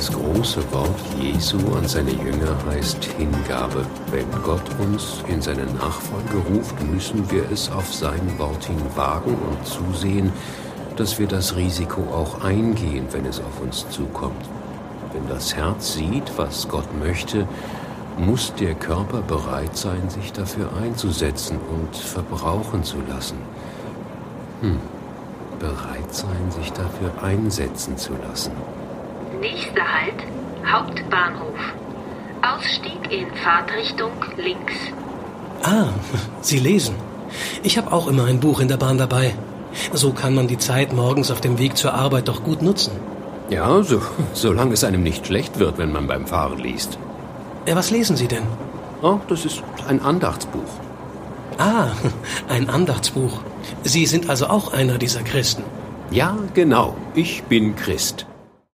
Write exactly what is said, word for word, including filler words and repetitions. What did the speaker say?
Das große Wort Jesu an seine Jünger heißt Hingabe. Wenn Gott uns in seine Nachfolge ruft, müssen wir es auf sein Wort hin wagen und zusehen, dass wir das Risiko auch eingehen, wenn es auf uns zukommt. Wenn das Herz sieht, was Gott möchte, muss der Körper bereit sein, sich dafür einzusetzen und verbrauchen zu lassen. Hm, bereit sein, sich dafür einsetzen zu lassen. Nächster Halt, Hauptbahnhof. Ausstieg in Fahrtrichtung links. Ah, Sie lesen. Ich habe auch immer ein Buch in der Bahn dabei. So kann man die Zeit morgens auf dem Weg zur Arbeit doch gut nutzen. Ja, so, solange es einem nicht schlecht wird, wenn man beim Fahren liest. Ja, was lesen Sie denn? Oh, das ist ein Andachtsbuch. Ah, ein Andachtsbuch. Sie sind also auch einer dieser Christen? Ja, genau. Ich bin Christ.